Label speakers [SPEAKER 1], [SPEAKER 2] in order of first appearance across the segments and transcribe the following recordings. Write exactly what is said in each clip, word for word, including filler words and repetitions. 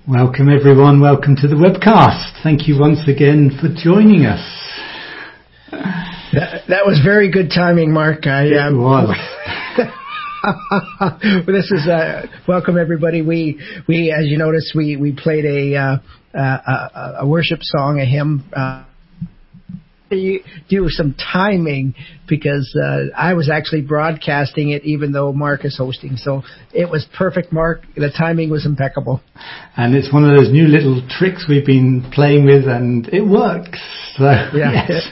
[SPEAKER 1] Welcome everyone, welcome to the webcast. Thank you once again for joining us.
[SPEAKER 2] That, that was very good timing, Mark. I,
[SPEAKER 1] it um, was.
[SPEAKER 2] Well, this is uh, welcome everybody. We we as you noticed we we played a uh, a, a worship song, a hymn. Uh, you do some timing because uh, I was actually broadcasting it, even though Mark is hosting. So it was perfect, Mark. The timing was impeccable.
[SPEAKER 1] And it's one of those new little tricks we've been playing with, and it works. So,
[SPEAKER 2] yeah.
[SPEAKER 1] Yes.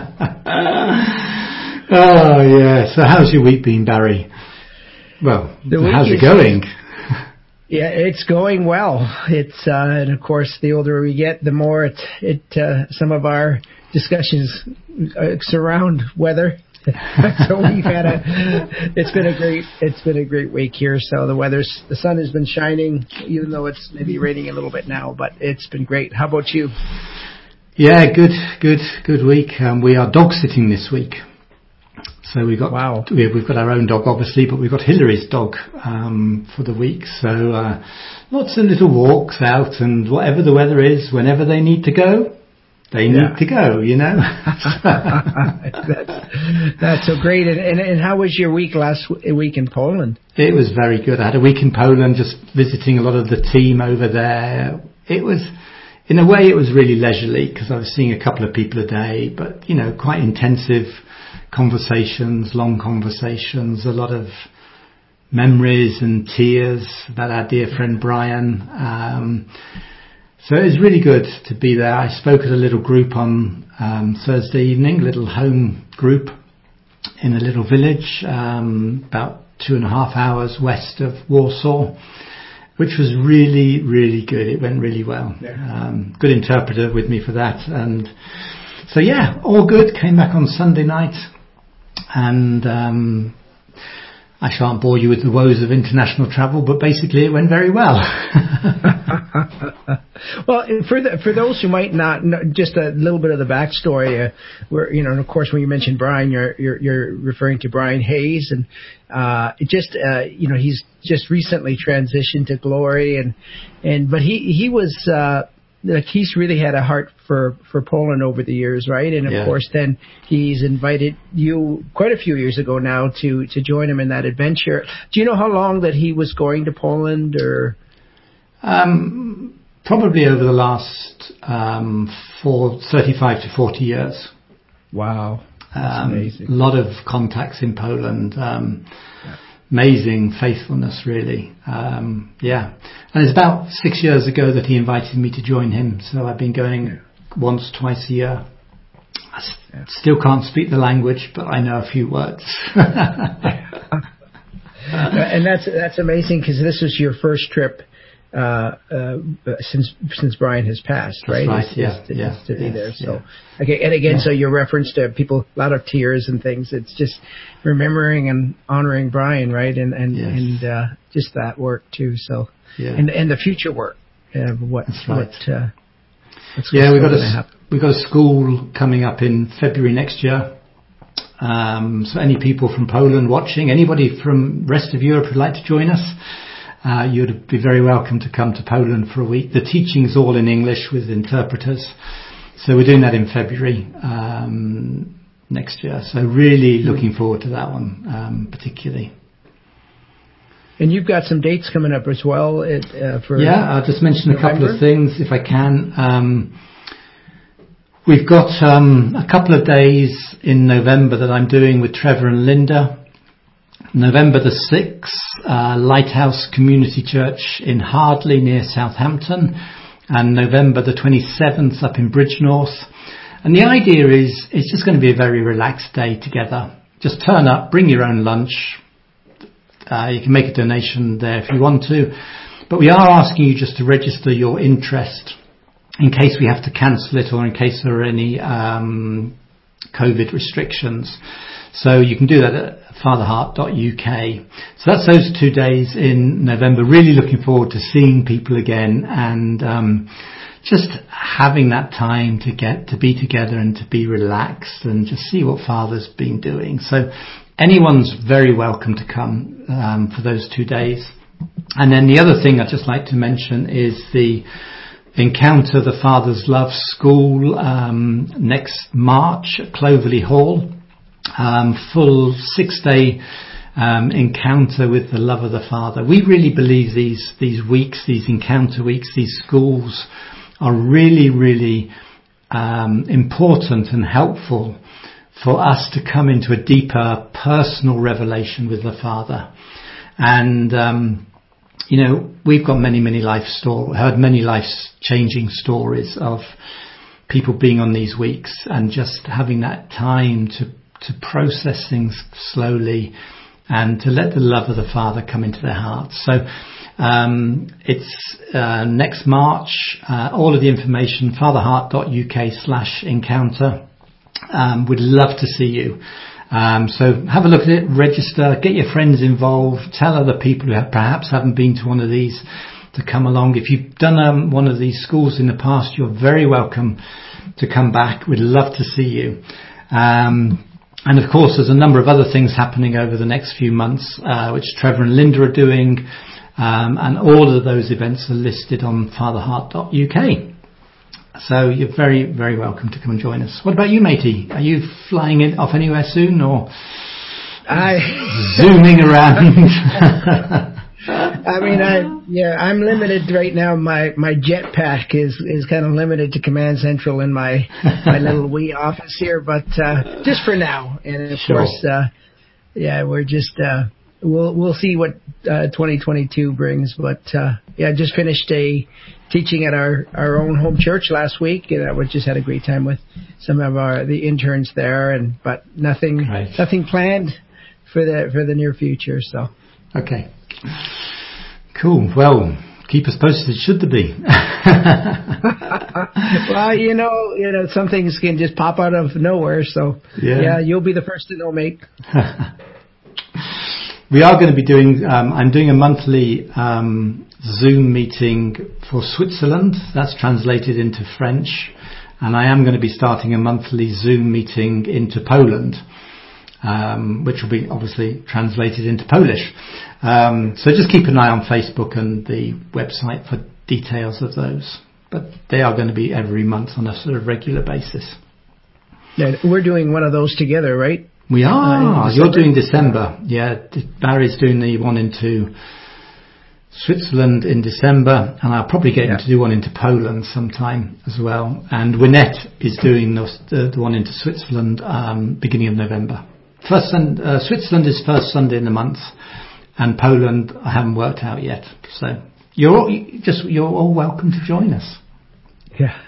[SPEAKER 1] Oh yeah. So how's your week been, Barry? Well, how's it going?
[SPEAKER 2] Yeah, it's going well. It's uh, and of course, the older we get, the more it it uh, some of our discussions uh, surround weather. So we've had a it's been a great it's been a great week here. So the weather's the sun has been shining, even though it's maybe raining a little bit now, but it's been great. How about you?
[SPEAKER 1] Yeah, good, good, good week. Um, we are dog sitting this week. So we got
[SPEAKER 2] wow.
[SPEAKER 1] we've got our own dog, obviously, but we've got Hillary's dog um, for the week. So uh, lots of little walks out, and whatever the weather is, whenever they need to go, they need yeah. to go. You know.
[SPEAKER 2] that's, that's so great. And, and and how was your week last week in Poland?
[SPEAKER 1] It was very good. I had a week in Poland, just visiting a lot of the team over there. It was, in a way, it was really leisurely because I was seeing a couple of people a day, but you know, quite intensive. Conversations, long conversations, a lot of memories and tears about our dear friend Brian. Um, so it was really good to be there. I spoke at a little group on um, Thursday evening, a little home group in a little village um, about two and a half hours west of Warsaw, which was really, really good. It went really well. Yeah. Um, good interpreter with me for that. And so, yeah, all good. Came back on Sunday night. And um, I shan't bore you with the woes of international travel, but basically it went very well.
[SPEAKER 2] Well, for the, for those who might not know, just a little bit of the backstory. Uh, where you know, and of course, when you mentioned Brian, you're you're, you're referring to Brian Hayes, and uh, it just uh, you know, he's just recently transitioned to glory, and and but he he was. Uh, Like he's really had a heart for, for Poland over the years, right? And of
[SPEAKER 1] yeah.
[SPEAKER 2] course, then he's invited you quite a few years ago now to, to join him in that adventure. Do you know how long that he was going to Poland, or?
[SPEAKER 1] Um, probably over the last um, for thirty-five to forty years.
[SPEAKER 2] Wow, that's
[SPEAKER 1] um,
[SPEAKER 2] amazing.
[SPEAKER 1] A lot of contacts in Poland. Um, yeah. Amazing faithfulness, really. Um, yeah. And it's about six years ago that he invited me to join him. So I've been going yeah. once, twice a year. I s- yeah. still can't speak the language, but I know a few words.
[SPEAKER 2] And that's that's amazing because this was your first trip uh, uh, since since Brian has passed,
[SPEAKER 1] That's
[SPEAKER 2] right?
[SPEAKER 1] right.
[SPEAKER 2] It's,
[SPEAKER 1] yeah.
[SPEAKER 2] it's,
[SPEAKER 1] yeah.
[SPEAKER 2] it's to be
[SPEAKER 1] yes,
[SPEAKER 2] there. So
[SPEAKER 1] yeah.
[SPEAKER 2] okay, and again,
[SPEAKER 1] yeah.
[SPEAKER 2] so your reference to people, a lot of tears and things. It's just remembering and honoring Brian, right? And and
[SPEAKER 1] yes.
[SPEAKER 2] and uh, just that work too. So
[SPEAKER 1] yeah.
[SPEAKER 2] and and the future work. Uh, what
[SPEAKER 1] That's right.
[SPEAKER 2] what? Uh, what's
[SPEAKER 1] yeah, we've got a
[SPEAKER 2] happen?
[SPEAKER 1] we've got a school coming up in February next year. Um, so any people from Poland watching, anybody from rest of Europe who'd like to join us, uh, you'd be very welcome to come to Poland for a week. The teaching's all in English with interpreters. So we're doing that in February um, next year. So really looking forward to that one, um, particularly.
[SPEAKER 2] And you've got some dates coming up as well. At, uh, for
[SPEAKER 1] yeah, I'll just mention
[SPEAKER 2] November?
[SPEAKER 1] a couple of things if I can. Um, We've got um, a couple of days in November that I'm doing with Trevor and Linda. November the sixth, uh, Lighthouse Community Church in Hardley near Southampton. And November the twenty-seventh up in Bridgnorth. And the idea is it's just going to be a very relaxed day together. Just turn up, bring your own lunch. Uh, you can make a donation there if you want to. But we are asking you just to register your interest in case we have to cancel it or in case there are any um, COVID restrictions. So you can do that at fatherheart dot U K. So that's those two days in November. Really looking forward to seeing people again and um, just having that time to get to be together and to be relaxed and just see what Father's been doing. So anyone's very welcome to come um, for those two days. and then the other thing I'd just like to mention is the Encounter the Father's Love School um, next March at Cloverley Hall. Um, full six-day um, encounter with the love of the Father. We really believe these these weeks, these encounter weeks, these schools are really, really um, important and helpful for us to come into a deeper personal revelation with the Father. And um, you know, we've got many, many life stories, heard many life-changing stories of people being on these weeks and just having that time to to process things slowly and to let the love of the Father come into their hearts. So um, it's uh, next March. Uh, all of the information, fatherheart.uk slash encounter. Um, we'd love to see you. Um, so have a look at it, register, get your friends involved, tell other people who have, perhaps haven't been to one of these to come along. If you've done um, one of these schools in the past, you're very welcome to come back. We'd love to see you. Um, And of course, there's a number of other things happening over the next few months, uh, which Trevor and Linda are doing. Um, and all of those events are listed on fatherheart dot U K. So you're very, very welcome to come and join us. What about you, matey? Are you flying in off anywhere soon or
[SPEAKER 2] I
[SPEAKER 1] zooming around?
[SPEAKER 2] I mean, I yeah, I'm limited right now. My my jetpack is is kind of limited to Command Central in my my little wee office here, but uh, just for now. And of
[SPEAKER 1] Sure.
[SPEAKER 2] course, uh, yeah, we're just uh, we'll we'll see what uh, twenty twenty-two brings. But uh, yeah, just finished a teaching at our, our own home church last week, and we just had a great time with some of our the interns there. And but nothing
[SPEAKER 1] Right.
[SPEAKER 2] nothing planned for the for the near future. So
[SPEAKER 1] Okay. Cool. Well, keep us posted. Should there be?
[SPEAKER 2] Well, you know, you know, some things can just pop out of nowhere. So
[SPEAKER 1] Yeah.
[SPEAKER 2] yeah, you'll be the first to know, mate.
[SPEAKER 1] We are going to be doing, um, I'm doing a monthly um, Zoom meeting for Switzerland. That's translated into French. And I am going to be starting a monthly Zoom meeting into Poland, um, which will be obviously translated into Polish. Um, so just keep an eye on Facebook and the website for details of those. But they are going to be every month on a sort of regular basis.
[SPEAKER 2] Yeah, we're doing one of those together, right?
[SPEAKER 1] We are.
[SPEAKER 2] Uh,
[SPEAKER 1] You're doing December. Yeah, Barry's doing the one into Switzerland in December, and I'll probably get
[SPEAKER 2] Yeah.
[SPEAKER 1] him to do one into Poland sometime as well. And Wynette is doing the, the, the one into Switzerland um, beginning of November. First, uh, Switzerland is first Sunday in the month, and Poland I haven't worked out yet. So you're all, you just you're all welcome to join us.
[SPEAKER 2] Yeah.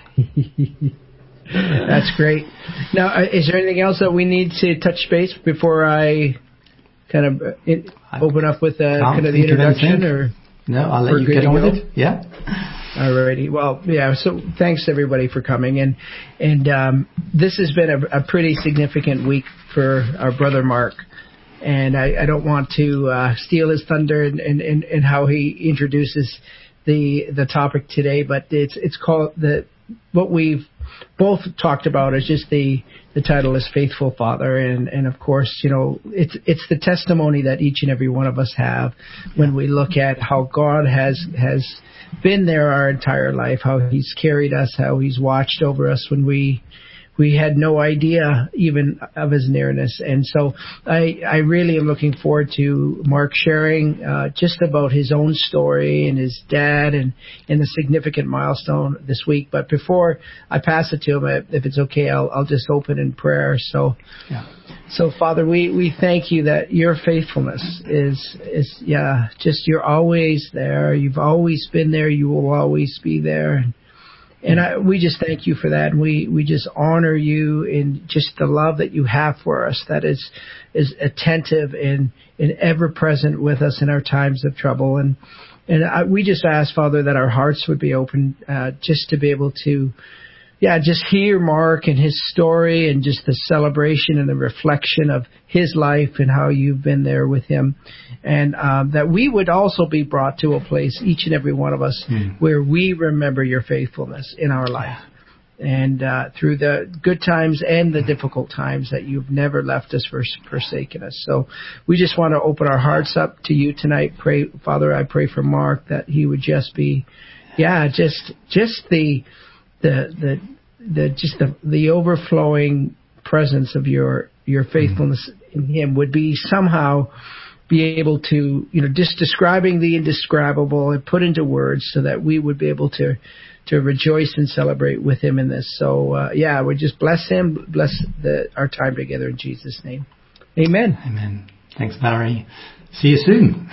[SPEAKER 2] That's great. Now, uh, is there anything else that we need to touch base before I kind of uh, in, open up with uh, kind of the introduction?
[SPEAKER 1] Of
[SPEAKER 2] or
[SPEAKER 1] No, I'll let
[SPEAKER 2] We're
[SPEAKER 1] you
[SPEAKER 2] good
[SPEAKER 1] get
[SPEAKER 2] to
[SPEAKER 1] on
[SPEAKER 2] go?
[SPEAKER 1] with it. Yeah.
[SPEAKER 2] Alrighty. Well, yeah. So thanks everybody for coming, and and um, this has been a, a pretty significant week for our brother Mark. And I, I don't want to uh, steal his thunder in, in, in, in how he introduces the the topic today, but it's it's called the what we've both talked about is just the the title is Faithful Father, and and of course, you know, it's it's the testimony that each and every one of us have when we look at how God has has been there our entire life, how He's carried us, how He's watched over us when we we had no idea even of His nearness. And so I, I really am looking forward to Mark sharing uh, just about his own story and his dad and, and the significant milestone this week. But before I pass it to him, if it's okay, I'll, I'll just open in prayer. So,
[SPEAKER 1] Yeah.
[SPEAKER 2] so Father, we, we thank you that your faithfulness is, is, yeah, just you're always there. You've always been there. You will always be there. And I, we just thank you for that. And we, we just honor you in just the love that you have for us that is is attentive and, and ever present with us in our times of trouble. And and I, we just ask, Father, that our hearts would be open uh, just to be able to, yeah, just hear Mark and his story and just the celebration and the reflection of his life and how you've been there with him. And um, that we would also be brought to a place, each and every one of us, mm. where we remember your faithfulness in our life. and uh, through the good times and the difficult times, that you've never left us or forsaken us. So we just want to open our hearts up to you tonight. Pray, Father, I pray for Mark that he would just be, yeah, just just the the the the just the, the overflowing presence of your your faithfulness in him would be somehow be able to, you know, just describing the indescribable and put into words so that we would be able to to rejoice and celebrate with him in this. So, uh, yeah, we just bless him, bless the, our time together in Jesus' name. Amen.
[SPEAKER 1] Amen. Thanks, Barry. See you soon.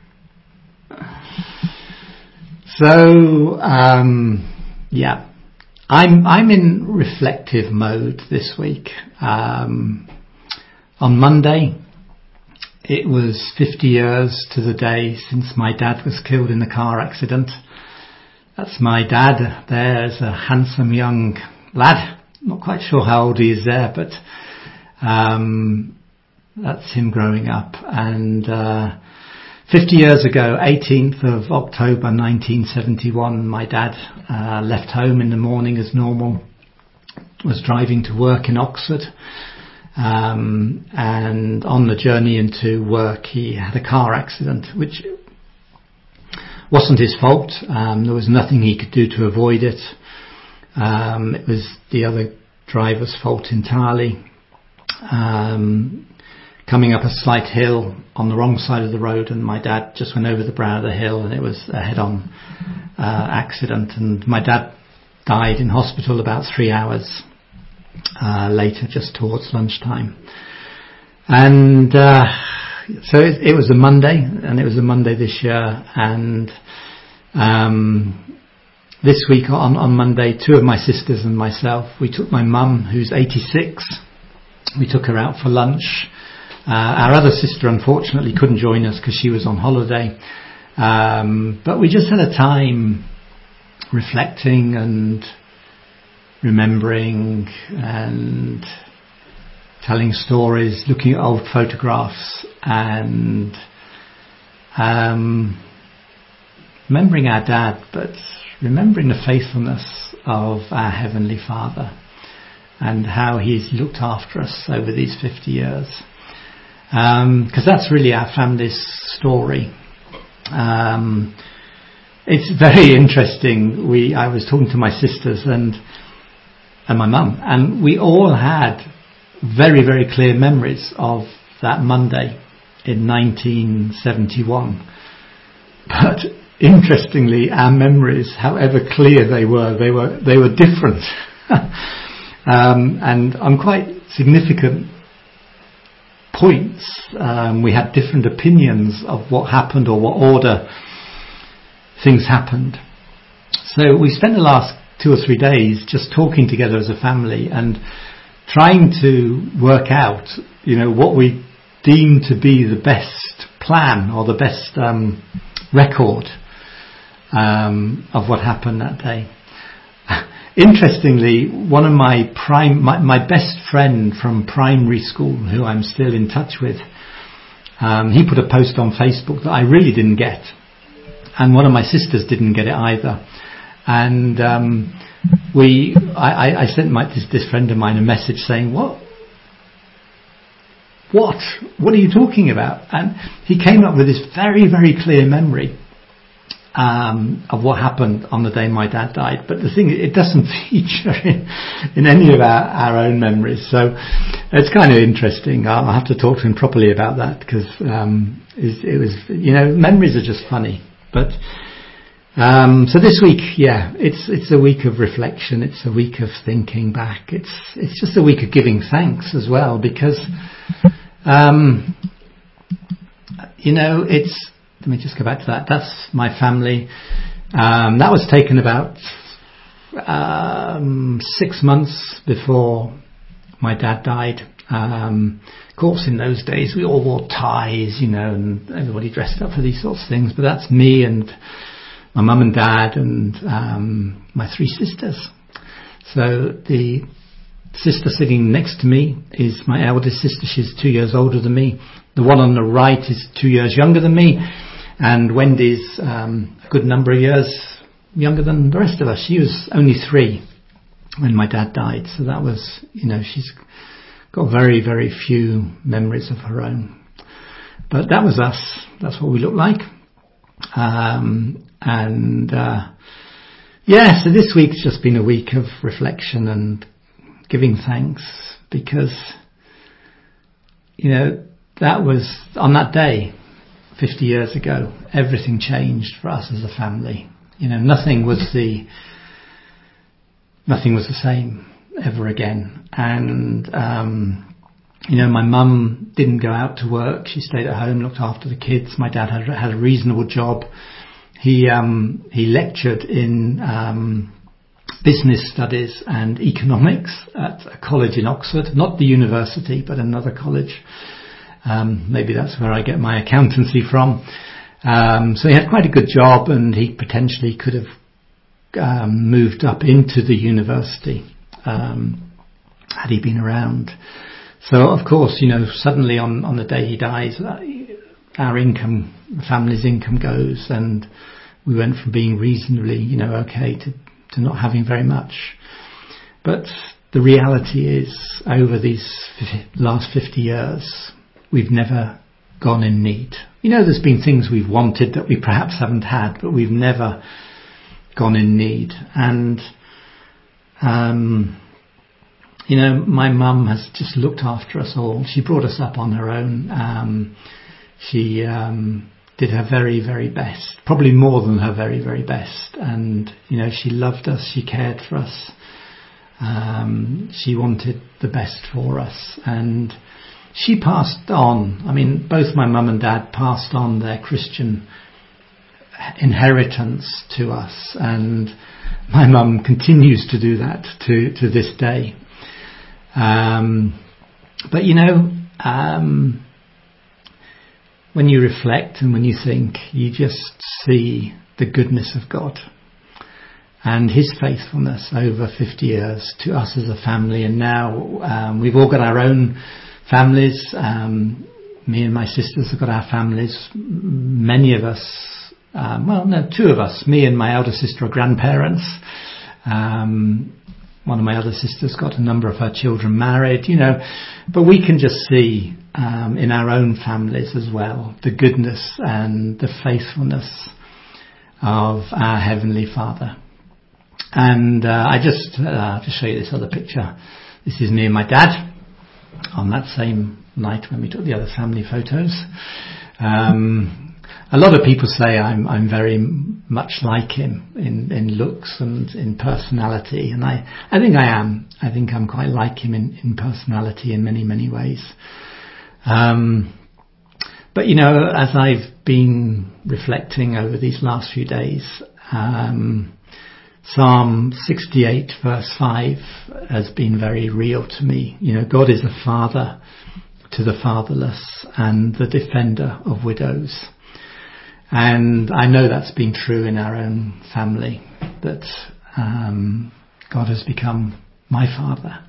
[SPEAKER 1] So, um, yeah, I'm I'm in reflective mode this week. Um, on Monday, it was fifty years to the day since my dad was killed in a car accident. That's my dad. There's a handsome young lad. Not quite sure how old he is there, but um, that's him growing up. And uh, fifty years ago, eighteenth of October nineteen seventy-one, my dad uh, left home in the morning as normal, was driving to work in Oxford. Um, and on the journey into work, he had a car accident, which wasn't his fault. Um, there was nothing he could do to avoid it. Um, it was the other driver's fault entirely. Um, coming up a slight hill on the wrong side of the road, and my dad just went over the brow of the hill, and it was a head-on uh, accident. And my dad died in hospital about three hours uh, later, just towards lunchtime. And uh, so it, it was a Monday, and it was a Monday this year. And um, this week on, on Monday, two of my sisters and myself, we took my mum, who's eighty-six, we took her out for lunch. Uh, our other sister, unfortunately, couldn't join us because she was on holiday. Um, but we just had a time reflecting and remembering and telling stories, looking at old photographs, and um, remembering our dad, but remembering the faithfulness of our Heavenly Father and how He's looked after us over these fifty years. Because um, that's really our family's story. Um, it's very interesting. We I was talking to my sisters and and my mum, and we all had very, very clear memories of that Monday in nineteen seventy-one. But interestingly, our memories, however clear they were, they were they were different. um, and on quite significant points, um, we had different opinions of what happened or what order things happened. So we spent the last two or three days just talking together as a family and trying to work out, you know, what we deem to be the best plan or the best um, record um, of what happened that day. Interestingly, one of my prime, my, my best friend from primary school, who I'm still in touch with, um, he put a post on Facebook that I really didn't get, and one of my sisters didn't get it either. And um, we, I, I sent my this, this friend of mine a message saying, "What? What? What are you talking about?" And he came up with this very, very clear memory um, of what happened on the day my dad died. But the thing, it doesn't feature in, in any of our, our own memories. So it's kind of interesting. I'll have to talk to him properly about that, because um, it, it was, you know, memories are just funny. But Um, so this week, yeah, it's it's a week of reflection. It's a week of thinking back. It's it's just a week of giving thanks as well, because, um, you know, it's. Let me just go back to that. That's my family. Um, that was taken about um, six months before my dad died. Um, of course, in those days, we all wore ties, you know, and everybody dressed up for these sorts of things. But that's me and my mum and dad and um, my three sisters. So the sister sitting next to me is my eldest sister. She's two years older than me. The one on the right is two years younger than me. And Wendy's um, a good number of years younger than the rest of us. She was only three. when my dad died. So that was, you know, she's got very, very few memories of her own. But that was us. That's what we looked like. Um, and, uh, yeah, so this week's just been a week of reflection and giving thanks, because, you know, that was on that day, fifty years ago, everything changed for us as a family. You know, nothing was the, nothing was the same ever again. And, um, you know, my mum didn't go out to work. She stayed at home, looked after the kids. My dad had, had a reasonable job. He, um, he lectured in, um, business studies and economics at a college in Oxford, not the university, but another college. Um, maybe that's where I get my accountancy from. Um, so he had quite a good job, and he potentially could have um, moved up into the university um, had he been around. So, of course, you know, suddenly on, on the day he dies, our income, the family's income goes, and we went from being reasonably, you know, okay to, to not having very much. But the reality is, over these last fifty years, we've never gone in need. You know, there's been things we've wanted that we perhaps haven't had, but we've never gone in need. And, um, you know, my mum has just looked after us all. She brought us up on her own. Um, she um, did her very, very best, probably more than her very, very best. And, you know, she loved us. She cared for us. Um, she wanted the best for us. And she passed on. I mean, both my mum and dad passed on their Christian inheritance to us. And my mum continues to do that to, to this day. Um, but, you know, um, when you reflect and when you think, you just see the goodness of God and his faithfulness over fifty years to us as a family. And now um, we've all got our own families. Um, me and my sisters have got our families. Many of us, um, well, no, two of us, me and my elder sister are grandparents. Um, one of my other sisters got a number of her children married, you know, but we can just see um, in our own families as well the goodness and the faithfulness of our Heavenly Father. And uh, I just, uh, to show you this other picture, this is me and my dad on that same night when we took the other family photos. Um, a lot of people say I'm I'm very much like him in, in looks and in personality, and I, I think I am. I think I'm quite like him in, in personality in many, many ways. Um, but, you know, as I've been reflecting over these last few days, um, Psalm sixty-eight verse five has been very real to me. You know, God is a father to the fatherless and the defender of widows. And I know that's been true in our own family, that um, God has become my father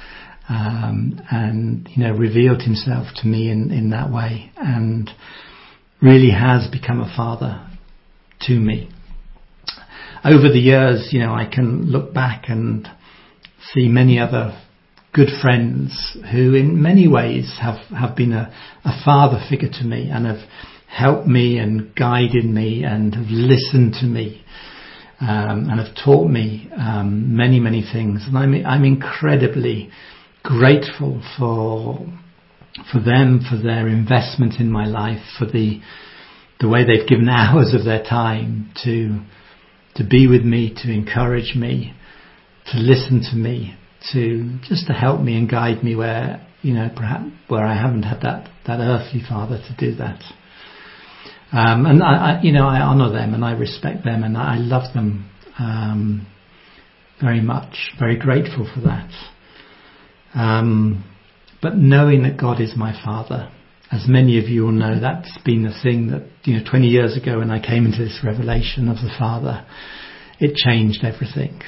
[SPEAKER 1] um, and, you know, revealed himself to me in, in that way, and really has become a father to me. Over the years, you know, I can look back and see many other good friends who in many ways have, have been a, a father figure to me and have helped me and guided me and have listened to me um, and have taught me um, many, many things. And I'm, I'm incredibly grateful for for them, for their investment in my life, for the the way they've given hours of their time to to be with me, to encourage me, to listen to me, to just to help me and guide me where, you know, perhaps where I haven't had that, that earthly father to do that. Um, and I, I, you know, I honour them and I respect them and I love them um, very much. Very grateful for that. Um, but knowing that God is my Father, as many of you will know, that's been the thing that, you know, twenty years ago when I came into this revelation of the Father, it changed everything.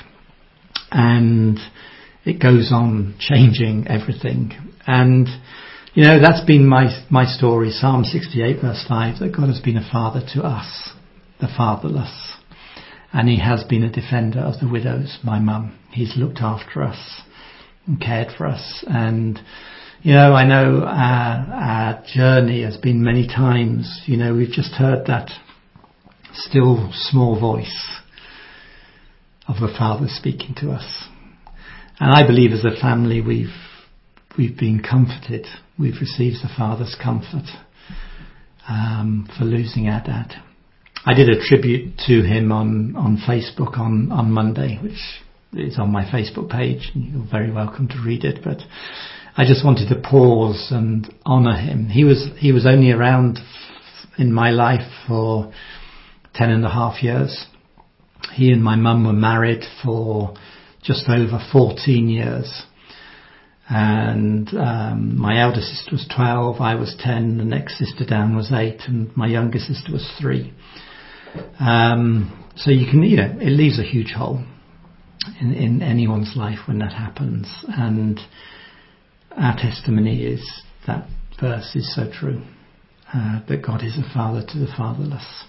[SPEAKER 1] And it goes on changing everything. And, you know, that's been my my story, Psalm sixty-eight verse five, that God has been a father to us, the fatherless. And he has been a defender of the widows, my mum. He's looked after us and cared for us. And, you know, I know our, our journey has been many times, you know, we've just heard that still small voice of a father speaking to us. And I believe as a family we've we've been comforted. We've received the Father's comfort um, for losing our dad. I did a tribute to him on, on Facebook on, on Monday, which is on my Facebook page, and you're very welcome to read it. But I just wanted to pause and honour him. He was he was only around in my life for ten and a half years. He and my mum were married for just over fourteen years. And um, my elder sister was twelve, I was ten, the next sister down was eight, and my younger sister was three. Um, so you can, you know, it leaves a huge hole in, in anyone's life when that happens. And our testimony is that verse is so true, uh, that God is a father to the fatherless.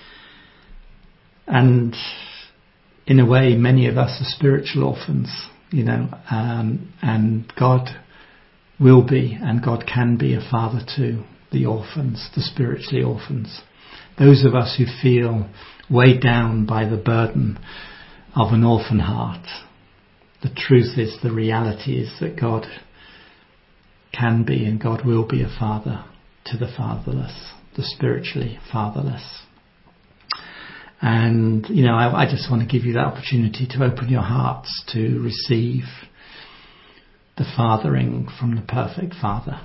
[SPEAKER 1] And in a way, many of us are spiritual orphans, you know, um, and God will be and God can be a father to the orphans, the spiritually orphans. Those of us who feel weighed down by the burden of an orphan heart. The truth is, the reality is that God can be and God will be a father to the fatherless, the spiritually fatherless. And, you know, I, I just want to give you that opportunity to open your hearts to receive the fathering from the perfect Father.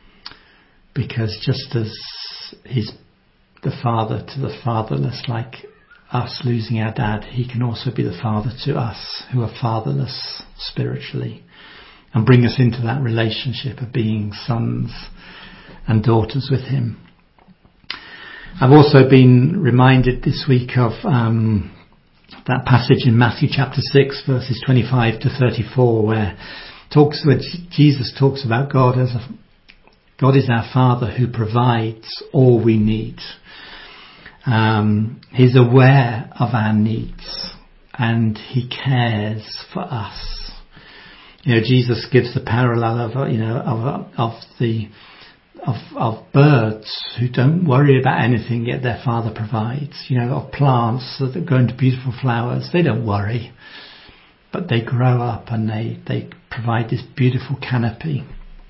[SPEAKER 1] Because just as he's the father to the fatherless, like us losing our dad, he can also be the father to us who are fatherless spiritually, and bring us into that relationship of being sons and daughters with him. I've also been reminded this week of um, that passage in Matthew chapter six, verses twenty-five to thirty-four, where talks where Jesus talks about God as a God is our Father who provides all we need. Um, he's aware of our needs and he cares for us. You know, Jesus gives the parallel of you know of of the Of, of birds who don't worry about anything, yet their Father provides. You know, of plants that grow into beautiful flowers, they don't worry, but they grow up and they, they provide this beautiful canopy.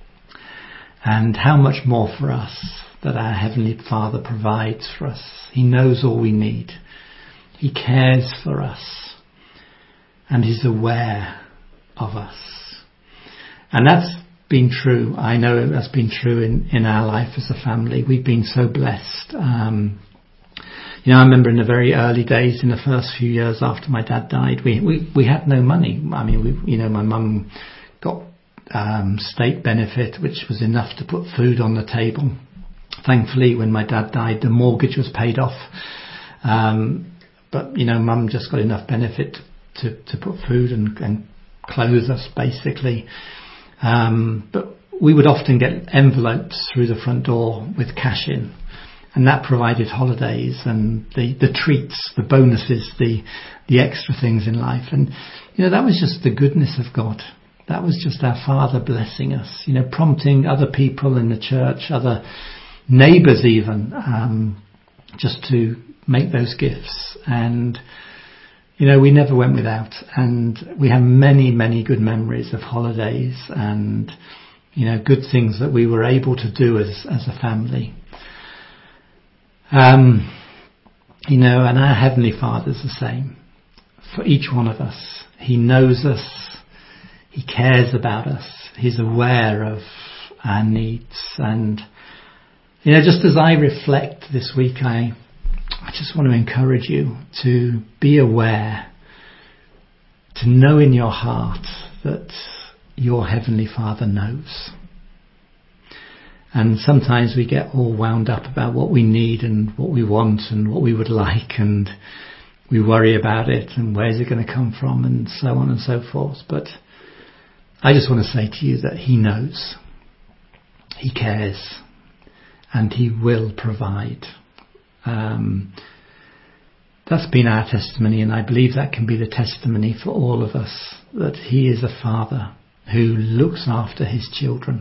[SPEAKER 1] And how much more for us that our Heavenly Father provides for us. He knows all we need. He cares for us and He's aware of us. And that's been true. I know that's been true in, in our life as a family. We've been so blessed. Um, you know, I remember in the very early days, in the first few years after my dad died, we we, we had no money. I mean, we, you know, my mum got um, state benefit, which was enough to put food on the table. Thankfully, when my dad died, the mortgage was paid off. Um, but you know, mum just got enough benefit to to put food and, and clothe us, basically. Um, but we would often get envelopes through the front door with cash in, and that provided holidays and the, the treats, the bonuses, the the extra things in life. And you know, that was just the goodness of God. That was just our Father blessing us, you know, prompting other people in the church, other neighbours even, um, just to make those gifts. And you know, we never went without, and we have many, many good memories of holidays and, you know, good things that we were able to do as, as a family. Um, you know, and our Heavenly Father's the same for each one of us. He knows us. He cares about us. He's aware of our needs. And, you know, just as I reflect this week, I I just want to encourage you to be aware, to know in your heart that your Heavenly Father knows. And sometimes we get all wound up about what we need and what we want and what we would like, and we worry about it and where's it going to come from and so on and so forth. But I just want to say to you that He knows, He cares, and He will provide. Um, That's been our testimony, and I believe that can be the testimony for all of us, that he is a father who looks after his children.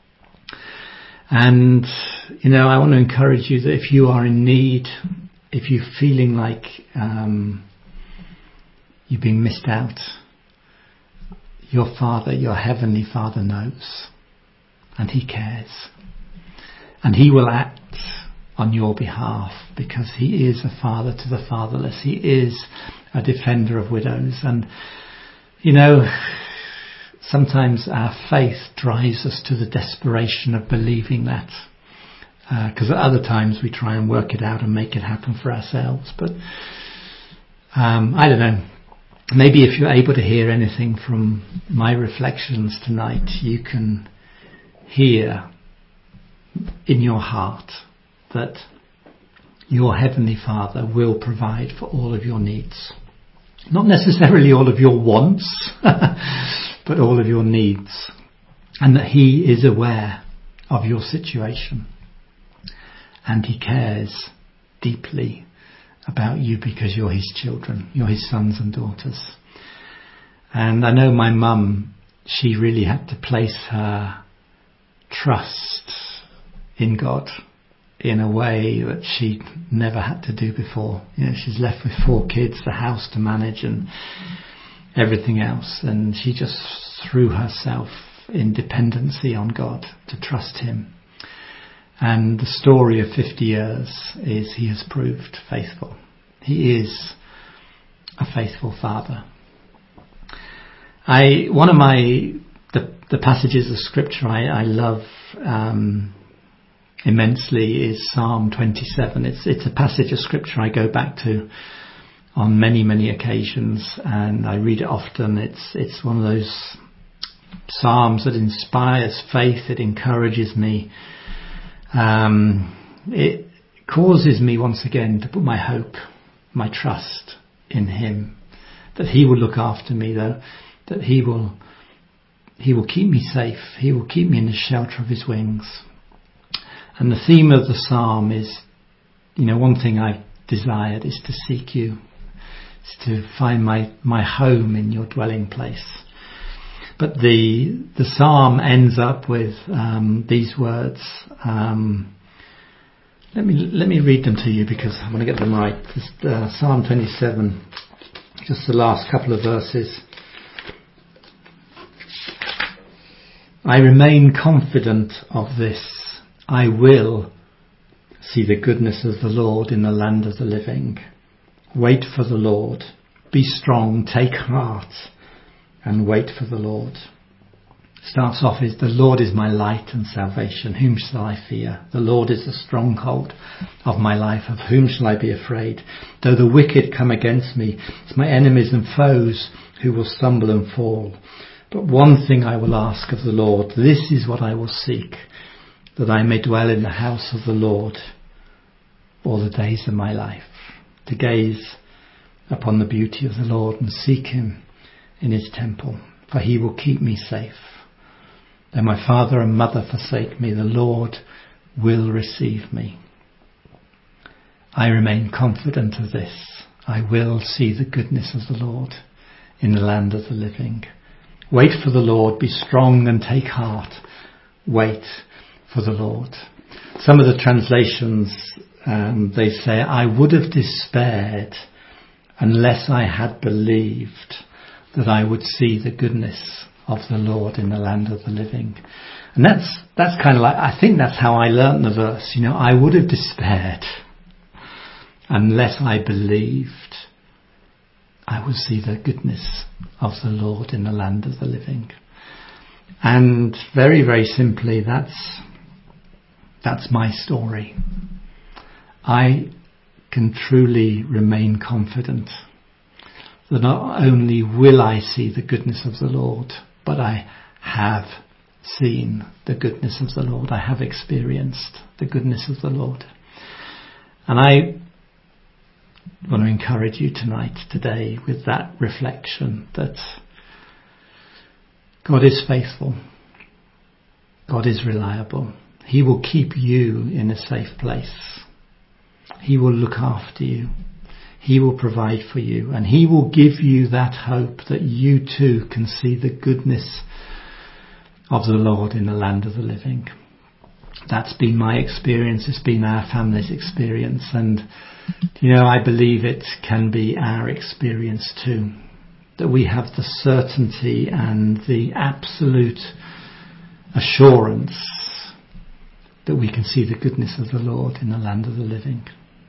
[SPEAKER 1] And, you know, I want to encourage you that if you are in need, if you're feeling like um, you've been missed out, your Father, your Heavenly Father knows, and he cares. And he will act on your behalf, because he is a father to the fatherless. He is a defender of widows. And, you know, sometimes our faith drives us to the desperation of believing that. Because uh, at other times we try and work it out and make it happen for ourselves. But um, I don't know. Maybe if you're able to hear anything from my reflections tonight, you can hear in your heart that your Heavenly Father will provide for all of your needs. Not necessarily all of your wants, but all of your needs. And that he is aware of your situation. And he cares deeply about you because you're his children. You're his sons and daughters. And I know my mum, she really had to place her trust in God in a way that she never had to do before. You know, she's left with four kids, the house to manage and everything else. And she just threw herself in dependency on God to trust him. And the story of fifty years is he has proved faithful. He is a faithful father. I, one of my, the, the passages of scripture I, I love, um, immensely is Psalm twenty-seven. It's it's a passage of scripture I go back to on many many occasions, and I read it often. It's it's one of those psalms that inspires faith. It encourages me. Um, it causes me once again to put my hope, my trust in him, that he will look after me, though, that he will he will keep me safe. He will keep me in the shelter of his wings. And the theme of the psalm is, you know, one thing I've desired is to seek you, is to find my, my home in your dwelling place. But the the psalm ends up with um, these words. Um, let me let me read them to you because I want to get them right. Just, uh, Psalm twenty-seven, just the last couple of verses. I remain confident of this. I will see the goodness of the Lord in the land of the living. Wait for the Lord. Be strong, take heart, and wait for the Lord. Starts off as, the Lord is my light and salvation. Whom shall I fear? The Lord is the stronghold of my life. Of whom shall I be afraid? Though the wicked come against me, it's my enemies and foes who will stumble and fall. But one thing I will ask of the Lord, this is what I will seek, that I may dwell in the house of the Lord all the days of my life, to gaze upon the beauty of the Lord and seek him in his temple, for he will keep me safe. Though my father and mother forsake me, the Lord will receive me. I remain confident of this. I will see the goodness of the Lord in the land of the living. Wait for the Lord, be strong and take heart. Wait for the Lord. Some of the translations, um, they say, I would have despaired unless I had believed that I would see the goodness of the Lord in the land of the living. And that's that's kind of like, I think that's how I learnt the verse. You know, I would have despaired unless I believed I would see the goodness of the Lord in the land of the living. And very, very simply, that's that's my story. I can truly remain confident that not only will I see the goodness of the Lord, but I have seen the goodness of the Lord. I have experienced the goodness of the Lord. And I want to encourage you tonight, today, with that reflection that God is faithful. God is reliable. He will keep you in a safe place. He will look after you. He will provide for you, and He will give you that hope that you too can see the goodness of the Lord in the land of the living. That's been my experience. It's been our family's experience, and you know, I believe it can be our experience too, that we have the certainty and the absolute assurance that we can see the goodness of the Lord in the land of the living.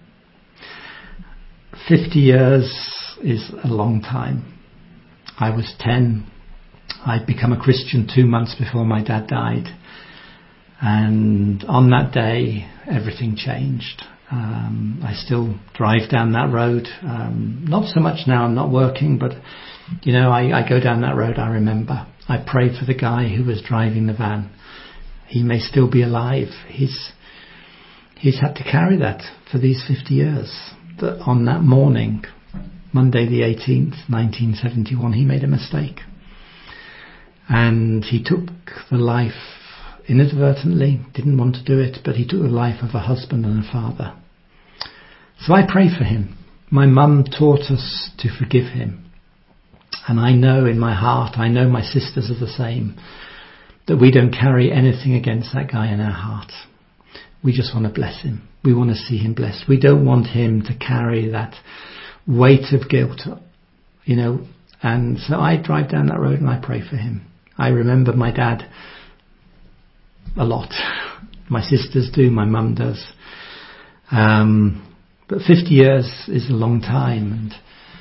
[SPEAKER 1] Fifty years is a long time. I was ten. I'd become a Christian two months before my dad died. And on that day, everything changed. Um, I still drive down that road. Um, not so much now, I'm not working, but, you know, I, I go down that road, I remember. I prayed for the guy who was driving the van. He may still be alive. He's, he's had to carry that for these fifty years. That on that morning, Monday the eighteenth, nineteen seventy-one, he made a mistake. And he took the life inadvertently, didn't want to do it, but he took the life of a husband and a father. So I pray for him. My mum taught us to forgive him. And I know in my heart, I know my sisters are the same, that we don't carry anything against that guy in our heart. We just want to bless him. We want to see him blessed. We don't want him to carry that weight of guilt, you know. And so I drive down that road and I pray for him. I remember my dad a lot. My sisters do, my mum does. Um, but fifty years is a long time, and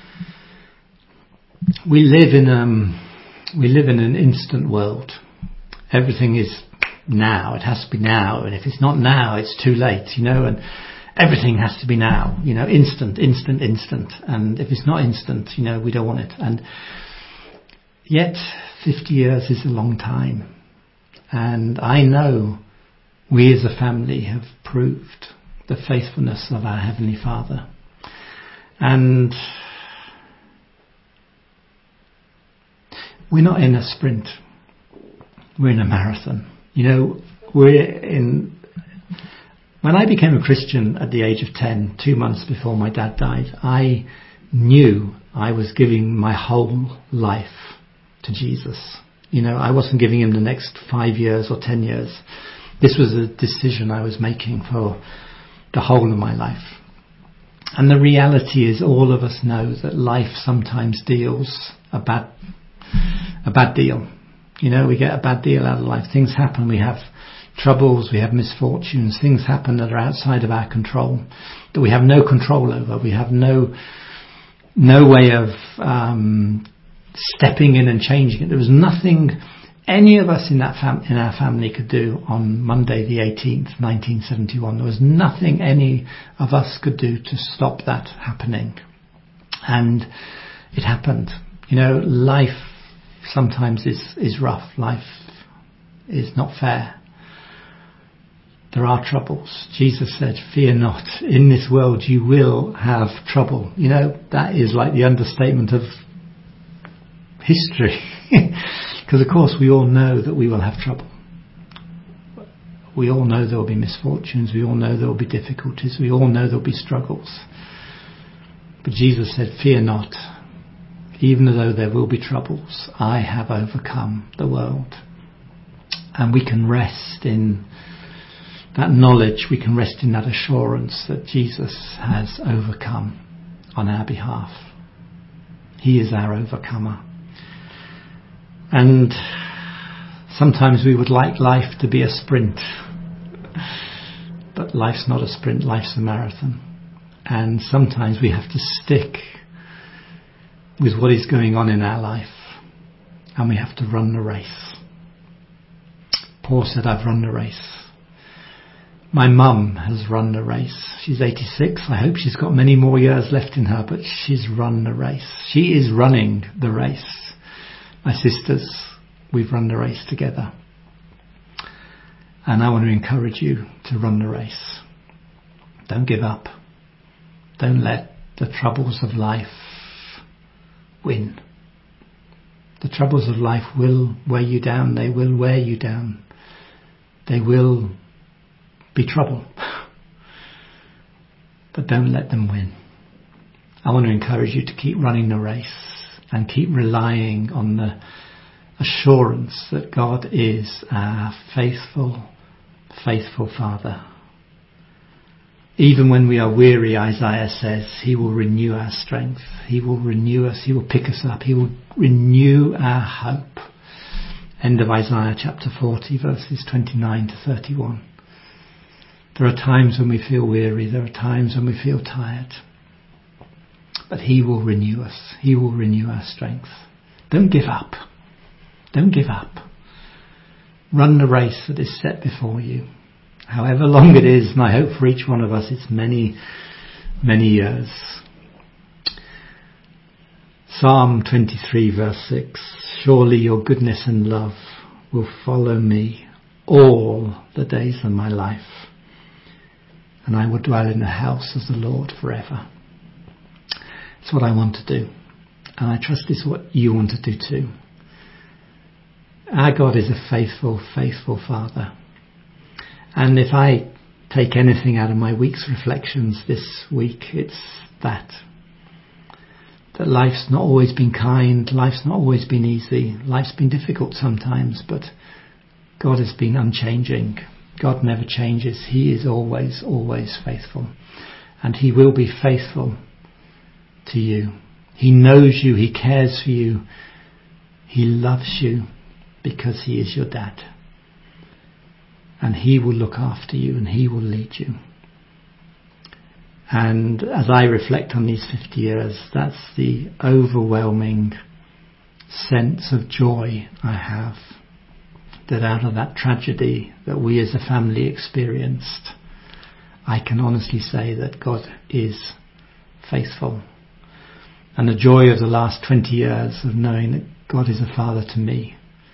[SPEAKER 1] we live in um we live in an instant world. Everything is now. It has to be now, and if it's not now, it's too late, you know. And everything has to be now, you know, instant, instant, instant. And if it's not instant, you know, we don't want it. And yet, fifty years is a long time. And I know we as a family have proved the faithfulness of our Heavenly Father. And we're not in a sprint. We're in a marathon. You know, we're in... When I became a Christian at the age of ten, two months before my dad died, I knew I was giving my whole life to Jesus. You know, I wasn't giving him the next five years or ten years. This was a decision I was making for the whole of my life. And the reality is, all of us know that life sometimes deals a bad, a bad deal. You know, we get a bad deal out of life. Things happen. We have troubles. We have misfortunes. Things happen that are outside of our control, that we have no control over. We have no, no way of, um, stepping in and changing it. There was nothing any of us in that fam- in our family could do on Monday the eighteenth, nineteen seventy-one. There was nothing any of us could do to stop that happening. And it happened. You know, life sometimes is, is rough. Life is not fair. There are troubles. Jesus said, fear not. In this world you will have trouble. You know, that is like the understatement of history. Because of course we all know that we will have trouble. We all know there will be misfortunes. We all know there will be difficulties. We all know there will be struggles. But Jesus said, fear not. Even though there will be troubles, I have overcome the world. And we can rest in that knowledge. We can rest in that assurance that Jesus has overcome on our behalf. He is our overcomer. And sometimes we would like life to be a sprint. But life's not a sprint, life's a marathon. And sometimes we have to stick with what is going on in our life. And we have to run the race. Paul said, I've run the race. My mum has run the race. She's eighty-six. I hope she's got many more years left in her, but she's run the race. She is running the race. My sisters, we've run the race together. And I want to encourage you to run the race. Don't give up. Don't let the troubles of life win. The troubles of life will weigh you down. They will wear you down. They will be trouble. But don't let them win. I want to encourage you to keep running the race and keep relying on the assurance that God is our faithful, faithful Father. Even when we are weary, Isaiah says, he will renew our strength. He will renew us. He will pick us up. He will renew our hope. End of Isaiah chapter forty, verses twenty-nine to thirty-one. There are times when we feel weary. There are times when we feel tired. But he will renew us. He will renew our strength. Don't give up. Don't give up. Run the race that is set before you. However long it is, and I hope for each one of us it's many, many years. Psalm twenty-three verse six. Surely your goodness and love will follow me all the days of my life, and I will dwell in the house of the Lord forever. It's what I want to do, and I trust it's what you want to do too. Our God is a faithful, faithful Father. And if I take anything out of my week's reflections this week, it's that. That life's not always been kind, life's not always been easy, life's been difficult sometimes, but God has been unchanging. God never changes. He is always, always faithful. And he will be faithful to you. He knows you, he cares for you, he loves you because he is your dad. And he will look after you and he will lead you. And as I reflect on these fifty years, that's the overwhelming sense of joy I have. That out of that tragedy that we as a family experienced, I can honestly say that God is faithful. And the joy of the last twenty years of knowing that God is a father to me.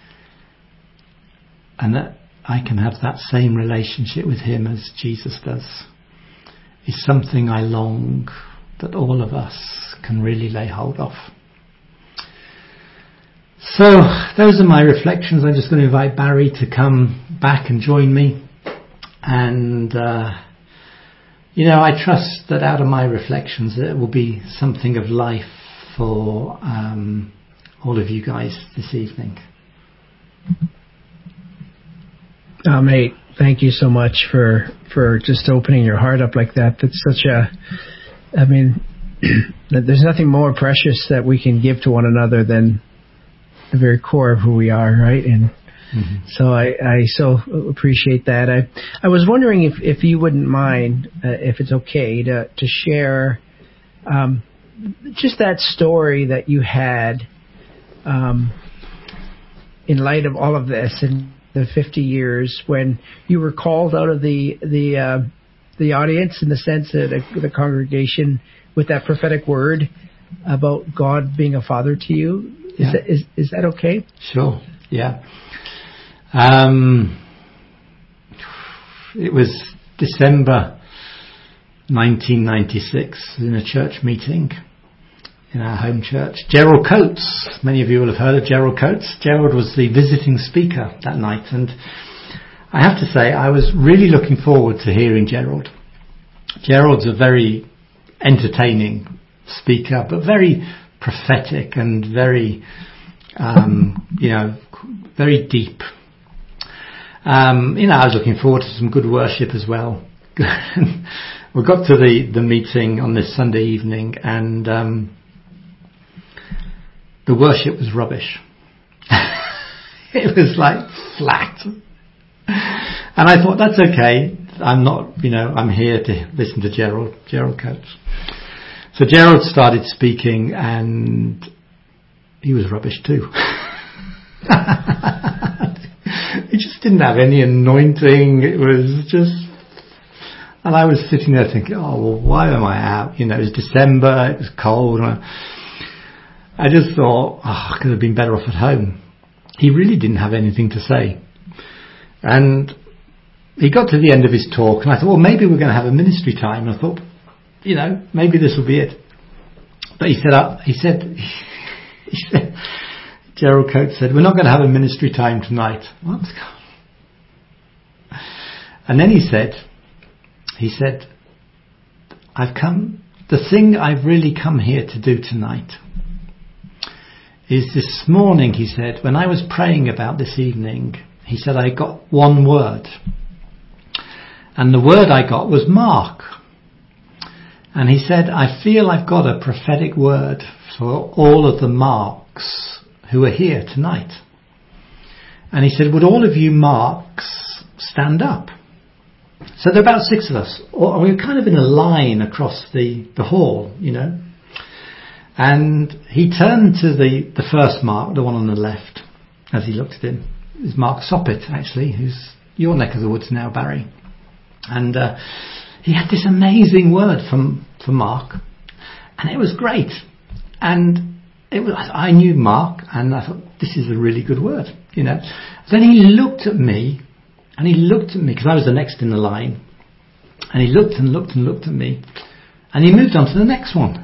[SPEAKER 1] And that I can have that same relationship with him as Jesus does, is something I long that all of us can really lay hold of. So those are my reflections. I'm just going to invite Barry to come back and join me. And, uh, you know, I trust that out of my reflections it will be something of life for um, all of you guys this evening.
[SPEAKER 2] Oh, mate, thank you so much for, for just opening your heart up like that. That's such a, I mean, there's nothing more precious that we can give to one another than the very core of who we are, right? And mm-hmm. so I, I so appreciate that. I, I was wondering if, if you wouldn't mind, uh, if it's okay, to, to share um, just that story that you had um, in light of all of this and the fifty years when you were called out of the the uh, the audience, in the sense that the, the congregation, with that prophetic word about God being a father to you. Is
[SPEAKER 1] Yeah.
[SPEAKER 2] that, is, is that okay?
[SPEAKER 1] Sure. Yeah. Um, it was December nineteen ninety-six in a church meeting in our home church. Gerald Coates, many of you will have heard of Gerald Coates. Gerald was the visiting speaker that night, and I have to say I was really looking forward to hearing Gerald. Gerald's a very entertaining speaker, but very prophetic and very, um, you know, very deep. Um, you know, I was looking forward to some good worship as well. We got to the, the meeting on this Sunday evening, and um, the worship was rubbish. It was like flat. And I thought, that's okay. I'm not, you know, I'm here to listen to Gerald, Gerald Coates. So Gerald started speaking, and he was rubbish too. He just didn't have any anointing. It was just, and I was sitting there thinking, oh, well, why am I out? You know, it was December, it was cold. And I, I just thought, oh, I could have been better off at home. He really didn't have anything to say. And he got to the end of his talk, and I thought, well, maybe we're going to have a ministry time. And I thought, you know, maybe this will be it. But he said, uh, he said, he said, Gerald Coates said, we're not going to have a ministry time tonight. What? And then he said, he said, I've come the thing I've really come here to do tonight is this morning, he said, when I was praying about this evening, he said, I got one word. And the word I got was Mark. And he said, I feel I've got a prophetic word for all of the Marks who are here tonight. And he said, would all of you Marks stand up? So there are about six of us. Or we were kind of in a line across the, the hall, you know. And he turned to the, the first Mark, the one on the left, as he looked at him. It was Mark Soppett, actually, who's your neck of the woods now, Barry. And uh, he had this amazing word from, from Mark. And it was great. And it was, I knew Mark, and I thought, this is a really good word, you know. Then he looked at me, and he looked at me, because I was the next in the line. And he looked and looked and looked at me. And he moved on to the next one.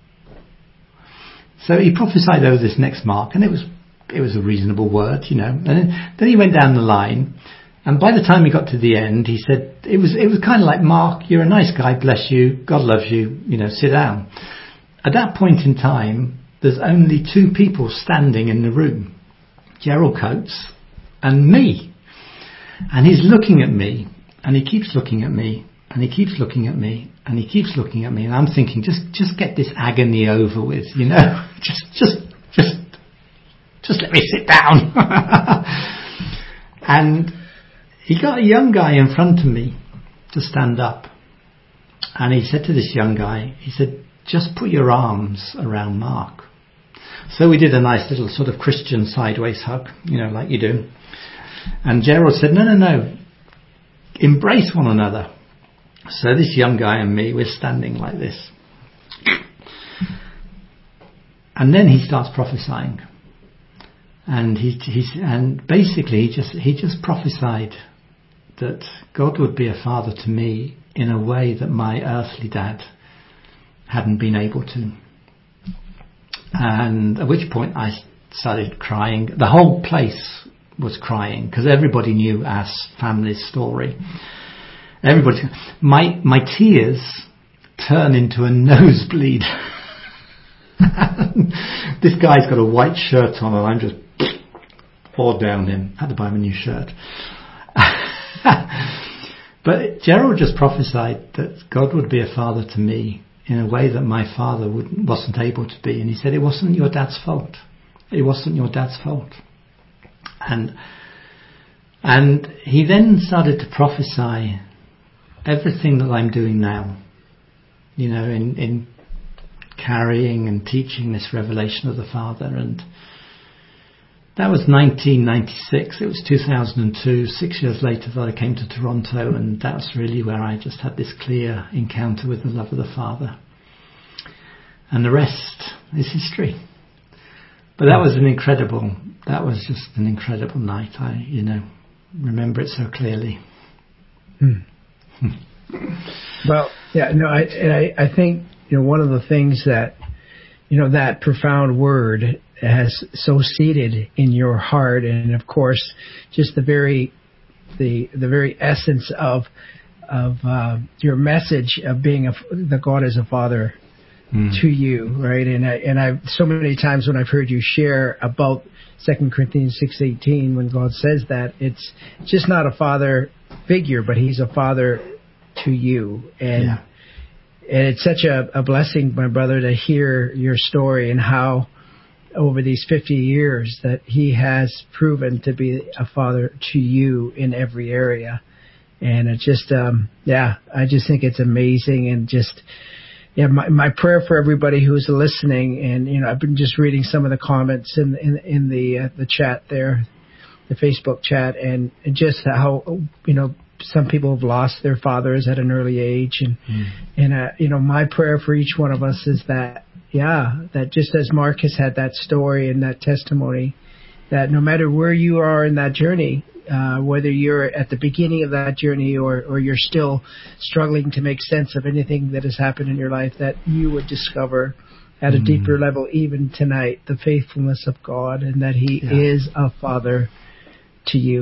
[SPEAKER 1] So he prophesied over this next Mark, and it was it was a reasonable word, you know. And then, then he went down the line, and by the time he got to the end, he said, it was it was kind of like, Mark, you're a nice guy, bless you, God loves you, you know, sit down. At that point in time, there's only two people standing in the room, Gerald Coates and me. And he's looking at me, and he keeps looking at me, and he keeps looking at me, and he keeps looking at me, and I'm thinking, just just get this agony over with, you know. just just just just let me sit down. And he got a young guy in front of me to stand up, and he said to this young guy, he said, just put your arms around Mark. So we did a nice little sort of Christian sideways hug, you know, like you do. And Gerald said, no, no, no, embrace one another. So this young guy and me, we're standing like this. And then he starts prophesying. And he he's, and basically he just he just prophesied that God would be a father to me in a way that my earthly dad hadn't been able to. And at which point I started crying. The whole place was crying, because everybody knew our family's story. Everybody, my my tears turn into a nosebleed. This guy's got a white shirt on, and I'm just poured down him. Had to buy him a new shirt. But Gerald just prophesied that God would be a father to me in a way that my father wouldn't, wasn't able to be. And he said, it wasn't your dad's fault. It wasn't your dad's fault. And and he then started to prophesy everything that I'm doing now, you know, in, in carrying and teaching this revelation of the Father. And that was nineteen ninety-six. It was two thousand two, six years later, that I came to Toronto, and that's really where I just had this clear encounter with the love of the Father. And the rest is history. But that was an incredible, that was just an incredible night. I, you know, remember it so clearly.
[SPEAKER 2] Hmm. Well, yeah, no, I, and I, I think, you know, one of the things that, you know, that profound word has so seated in your heart, and of course, just the very, the the very essence of of uh, your message of being a, that God is a father mm. to you, right? And I, and I so many times when I've heard you share about Second Corinthians six eighteen, when God says that, it's just not a father figure, but He's a father to you, and yeah. and it's such a, a blessing, my brother, to hear your story and how over these fifty years that He has proven to be a father to you in every area. And it just, um, yeah, I just think it's amazing. And just, yeah, my, my prayer for everybody who's listening, and, you know, I've been just reading some of the comments in, in, in the, uh, the chat there, the Facebook chat, and, and just how, you know, some people have lost their fathers at an early age. And, mm. and, uh, you know, my prayer for each one of us is that, yeah, that just as Mark has had that story and that testimony, that no matter where you are in that journey, uh, whether you're at the beginning of that journey or, or you're still struggling to make sense of anything that has happened in your life, that you would discover at a mm. deeper level, even tonight, the faithfulness of God, and that He yeah. is a father to you.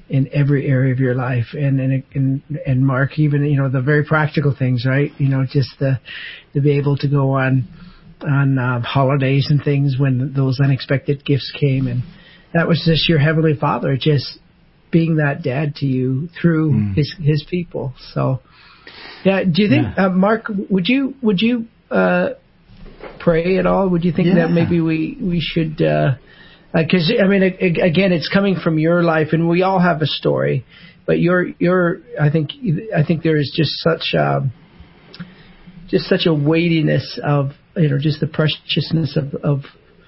[SPEAKER 2] in every area of your life. And, and, and, and Mark, even, you know, the very practical things, right? You know, just the, to be able to go on, on uh, holidays and things when those unexpected gifts came. And that was just your Heavenly Father, just being that dad to you through mm. his, his people. So, yeah. Do you think, yeah. uh, Mark, would you, would you, uh, pray at all? Would you think yeah. that maybe we, we should, uh, because uh, I mean, again, it's coming from your life, and we all have a story. But your, your, I think, I think there is just such, um, just such a weightiness of, you know, just the preciousness of, of,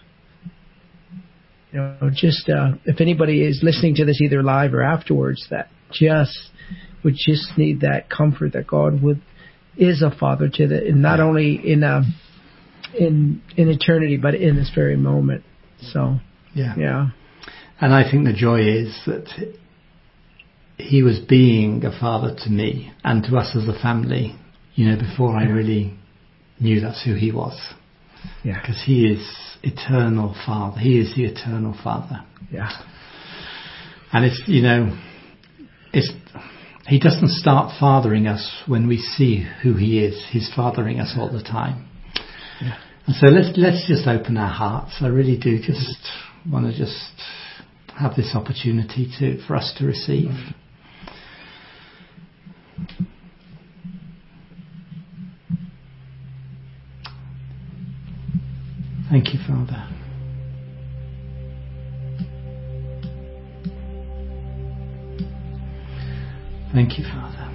[SPEAKER 2] you know, just uh, if anybody is listening to this either live or afterwards, that just would just need that comfort that God would is a father to the, and not only in a, in in eternity, but in this very moment. So.
[SPEAKER 1] Yeah.
[SPEAKER 2] Yeah.
[SPEAKER 1] And I think the joy is that he was being a father to me and to us as a family, you know, before I really knew that's who he was.
[SPEAKER 2] Yeah.
[SPEAKER 1] Because he is eternal Father. He is the eternal Father.
[SPEAKER 2] Yeah.
[SPEAKER 1] And it's, you know, it's, he doesn't start fathering us when we see who he is. He's fathering us all the time.
[SPEAKER 2] Yeah.
[SPEAKER 1] And so let's, let's just open our hearts. I really do just want to just have this opportunity to for us to receive. Thank you, Father. Thank you, Father.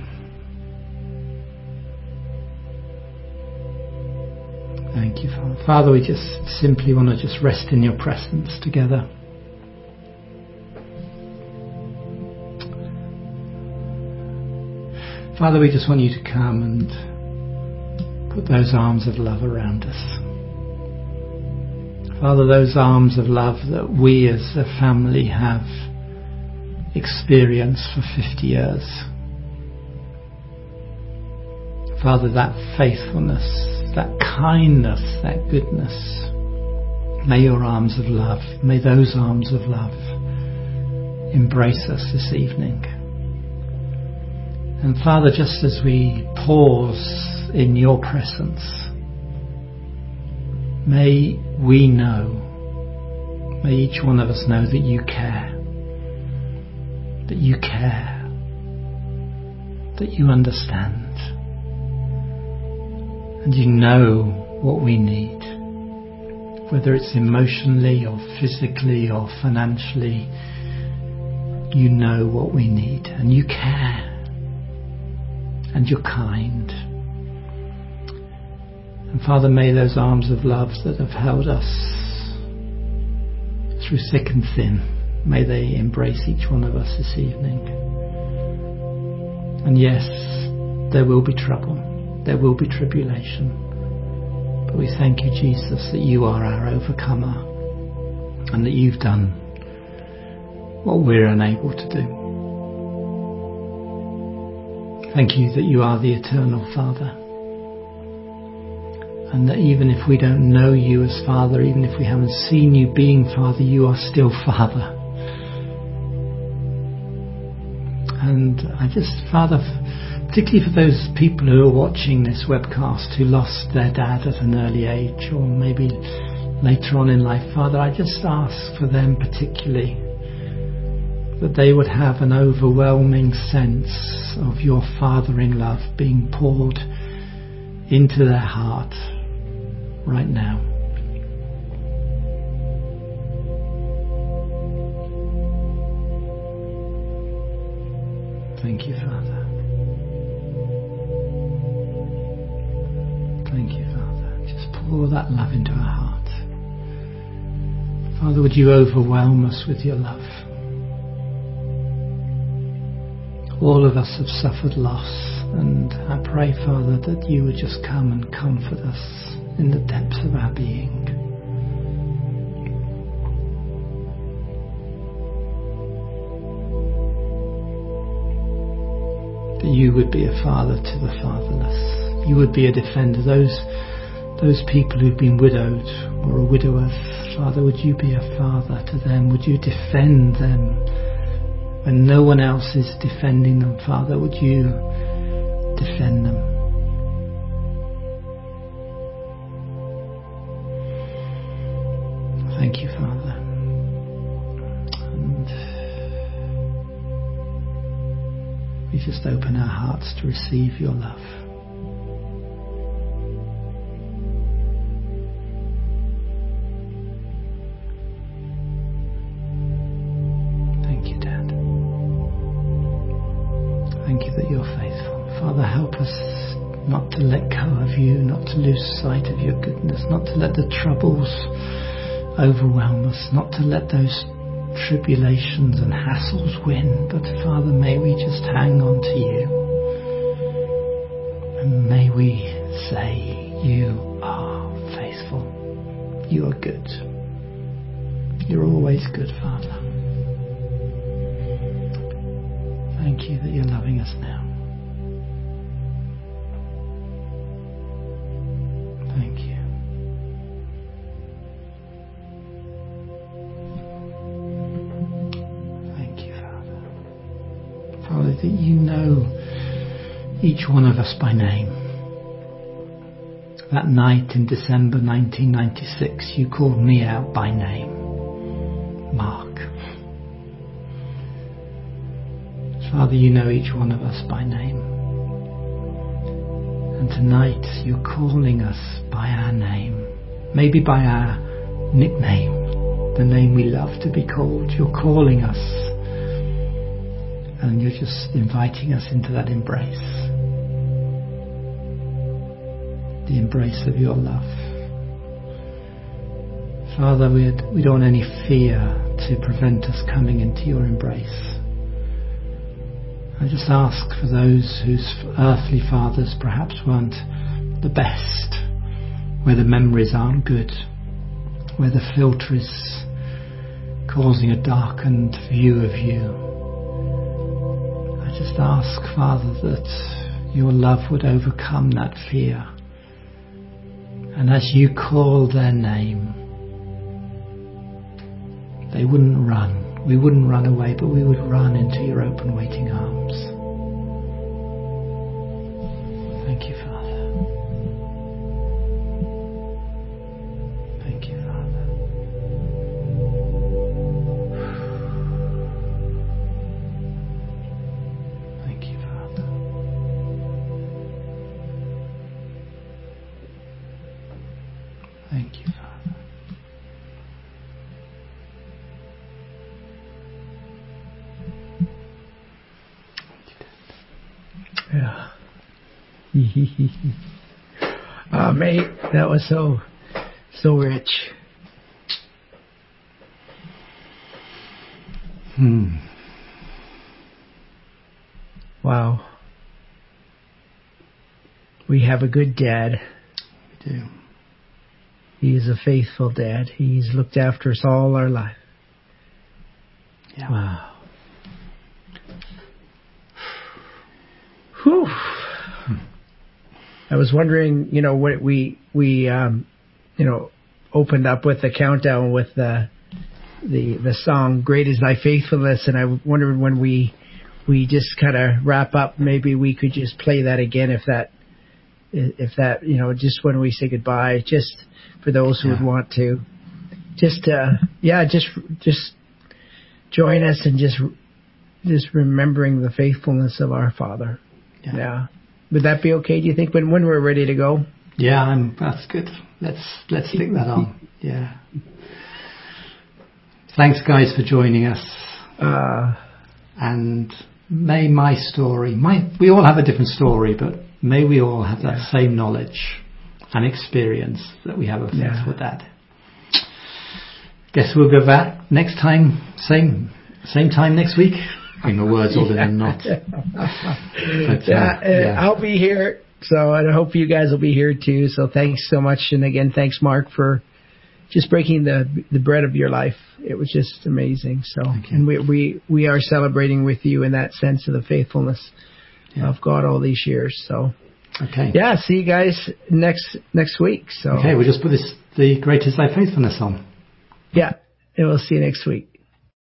[SPEAKER 1] Thank you, Father. Father, we just simply want to just rest in your presence together. Father, we just want you to come and put those arms of love around us. Father, those arms of love that we as a family have experienced for fifty years. Father, that faithfulness, that kindness, that goodness, may your arms of love, may those arms of love embrace us this evening. And Father, just as we pause in your presence, may we know, may each one of us know that you care, that you care, that you understand, and you know what we need, whether it's emotionally or physically or financially. You know what we need, and you care, and you're kind. And Father, may those arms of love that have held us through thick and thin, may they embrace each one of us this evening. And yes, there will be trouble. There will be tribulation. But we thank you, Jesus, that you are our overcomer and that you've done what we're unable to do. Thank you that you are the eternal Father. And that even if we don't know you as Father, even if we haven't seen you being Father, you are still Father. And I just, Father, particularly for those people who are watching this webcast who lost their dad at an early age or maybe later on in life, Father, I just ask for them particularly that they would have an overwhelming sense of your fathering love being poured into their heart right now. Thank you, Father. Thank you, Father. Just pour that love into our heart. Father, would you overwhelm us with your love? All of us have suffered loss, and I pray, Father, that you would just come and comfort us in the depths of our being. That you would be a father to the fatherless. You would be a defender. Those, those people who've been widowed or a widower, Father, would you be a father to them? Would you defend them When no one else is defending them, Father, would you defend them? Thank you, Father. And we just open our hearts to receive your love. Thank you, Dad. Thank you that you're faithful. Father, help us not to let go of you, not to lose sight of your goodness, not to let the troubles overwhelm us, not to let those tribulations and hassles win, but Father, may we just hang on to you, and may we say, you are faithful, you are good, you're always good, Father. Thank you that you're loving us now. Thank you. Father, that you know each one of us by name. That night in December nineteen ninety-six, you called me out by name, Mark. Father, you know each one of us by name. And tonight you're calling us by our name, maybe by our nickname, the name we love to be called. You're calling us. And you're just inviting us into that embrace. The embrace of your love. Father, we we don't want any fear to prevent us coming into your embrace. I just ask for those whose earthly fathers perhaps weren't the best, where the memories aren't good, where the filter is causing a darkened view of you. I just ask, Father, that your love would overcome that fear. And as you call their name, they wouldn't run. We wouldn't run away, but we would run into your open waiting arms. Thank you, Father. Thank you, Father. Thank you, Father. Thank you, Father.
[SPEAKER 2] Yeah. Oh, mate, that was so, so rich.
[SPEAKER 1] Hmm.
[SPEAKER 2] Wow. We have a good dad.
[SPEAKER 1] We do.
[SPEAKER 2] He is a faithful dad. He's looked after us all our life.
[SPEAKER 1] Yeah.
[SPEAKER 2] Wow. Whew. I was wondering, you know, what we we um, you know, opened up with the countdown with the the the song "Great Is Thy Faithfulness," and I wondered when we we just kind of wrap up, maybe we could just play that again, if that if that you know, just when we say goodbye, just for those who yeah. would want to, just uh, yeah, just just join us and just just remembering the faithfulness of our Father. Yeah. yeah. Would that be okay, do you think, when when we're ready to go?
[SPEAKER 1] Yeah, I'm, that's good. Let's let's stick that on. Yeah. Thanks, guys, for joining us.
[SPEAKER 2] Uh,
[SPEAKER 1] and may my story, my we all have a different story, but may we all have that yeah. same knowledge and experience that we have of faithful yeah. Dad. Guess we'll go back next time, same same time next week. I mean, the words older than not. But,
[SPEAKER 2] uh, yeah, yeah, I'll be here, so I hope you guys will be here too. So thanks so much, and again, thanks, Mark, for just breaking the the bread of your life. It was just amazing. So, and we we we are celebrating with you in that sense of the faithfulness yeah. of God all these years. So,
[SPEAKER 1] okay,
[SPEAKER 2] yeah, see you guys next next week. So,
[SPEAKER 1] okay, we'll just put this the Great Is Thy Faithfulness on.
[SPEAKER 2] Yeah, and we'll see you next week.